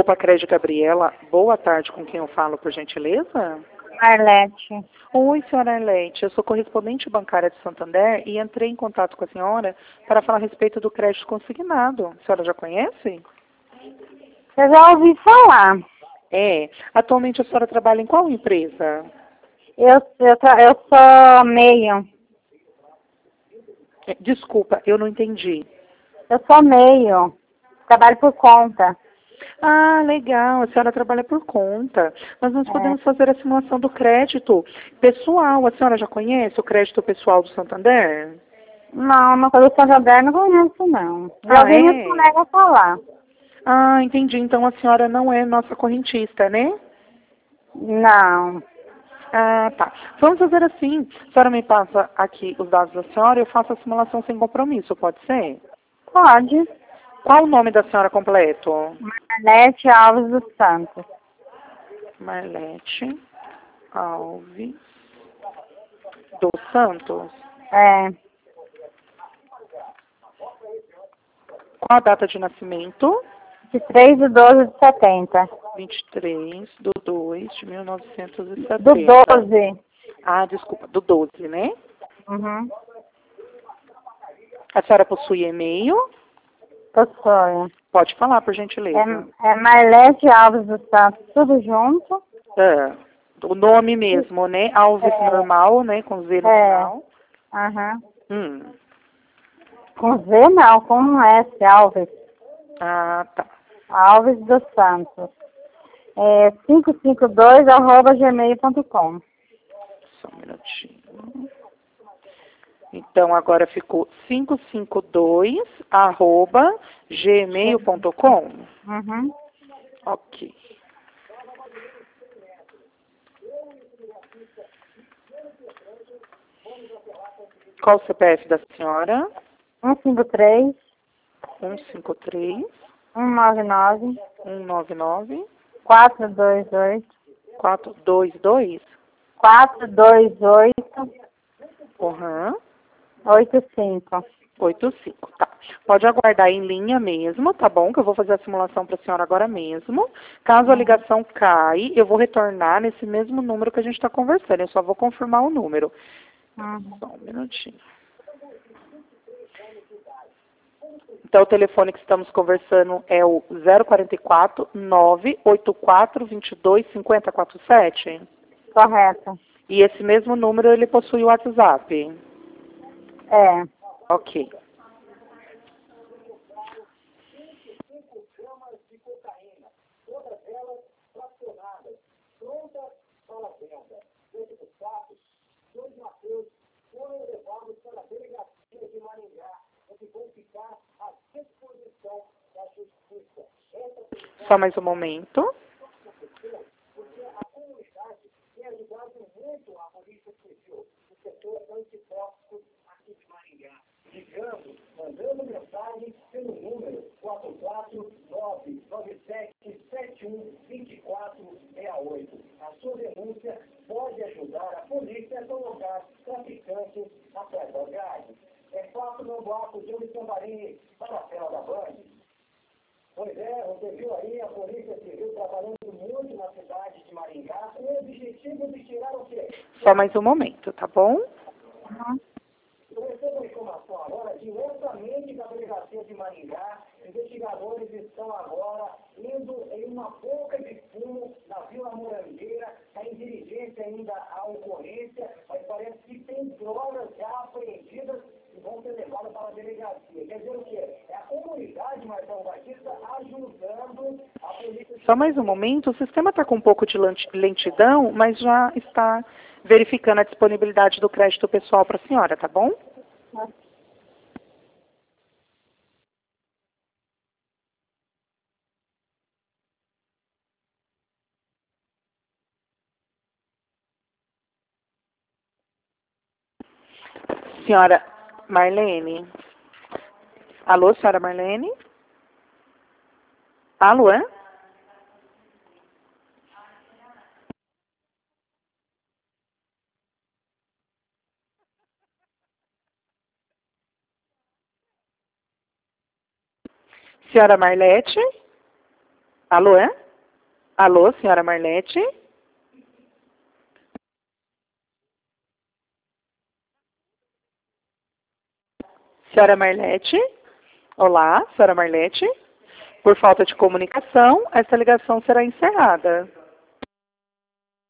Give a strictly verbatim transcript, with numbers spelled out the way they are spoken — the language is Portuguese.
Opa, Crédito Gabriela, boa tarde, com quem eu falo, por gentileza? Arlete. Oi, senhora Arlete, eu sou correspondente bancária de Santander e entrei em contato com a senhora para falar a respeito do crédito consignado. A senhora já conhece? Eu já ouvi falar. É. Atualmente a senhora trabalha em qual empresa? Eu, eu, tra- eu sou meio. É, Desculpa, eu não entendi. Eu sou meio. Trabalho por conta. Ah, legal, a senhora trabalha por conta. Mas nós É. podemos fazer a simulação do crédito pessoal. A senhora já conhece o crédito pessoal do Santander? Não, uma coisa do Santander não conheço, não. Já Ah, ouvi meus é? colegas falar. Ah, entendi. Então a senhora não é nossa correntista, né? Não. Ah, tá. Vamos fazer assim. A senhora me passa aqui os dados da senhora e eu faço a simulação sem compromisso, pode ser? Pode. Qual o nome da senhora completo? Arlete Alves dos Santos. Marlete Alves dos Santos. É. Qual a data de nascimento? De três de doze de setenta. vinte e três de dois de mil novecentos e Do setenta. doze. Ah, desculpa, do doze, né? Uhum. A senhora possui e-mail? Possui. Pode falar, por gentileza. É, é Marlete Alves dos Santos, tudo junto. Ah, o nome mesmo, né? Alves É. normal, né? Com Z no É. final. Aham. Hum. Com Z não, com um S, Alves. Ah, tá. Alves dos Santos. É quinhentos e cinquenta e dois arroba gmail ponto com. Só um minutinho. Então, agora ficou quinhentos e cinquenta e dois arroba gmail ponto com. Uhum. Ok. Qual o C P F da senhora? um cinco três, um cinco três, um nove nove, um nove nove, quatro dois oito, quatro dois dois. quatro dois oito, Uhum. oito cinco. oito cinco, tá. Pode aguardar em linha mesmo, tá bom? Que eu vou fazer a simulação para a senhora agora mesmo. Caso a ligação caia, eu vou retornar nesse mesmo número que a gente está conversando. Eu só vou confirmar o número. Uhum. Só um minutinho. Então, o telefone que estamos conversando é o zero quatro quatro, nove oito quatro, dois dois, cinco zero quatro sete. Correto. E esse mesmo número, ele possui o WhatsApp. É. Ok. Só mais um momento. Mandando mensagem pelo número quatro quatro nove nove sete sete um dois quatro seis oito. A sua denúncia pode ajudar a polícia a colocar traficantes atrás das grades. É fácil no bloco de Johnny Sambarini para a tela da Band. Pois é, você viu aí a Polícia Civil trabalhando muito na cidade de Maringá com o objetivo de tirar o quê? Só mais um momento, tá bom? Uhum. Eu recebo a informação agora diretamente da delegacia de Maringá. Investigadores estão agora indo em uma boca de fumo na Vila Morangueira. Está em diligência ainda a ocorrência, mas parece que tem drogas já apreendidas e vão ser levadas para a delegacia. Quer dizer o quê? É a comunidade, Marcelo Batista, ajudando a polícia. Só mais um momento. O sistema está com um pouco de lenti- lentidão, mas já está verificando a disponibilidade do crédito pessoal para a senhora, tá bom? Senhora Marlene. Alô, senhora Marlene? Alô, é? Senhora Marlete? Alô, é? Alô, senhora Marlete? Senhora Marlete? Olá, senhora Marlete? Por falta de comunicação, essa ligação será encerrada.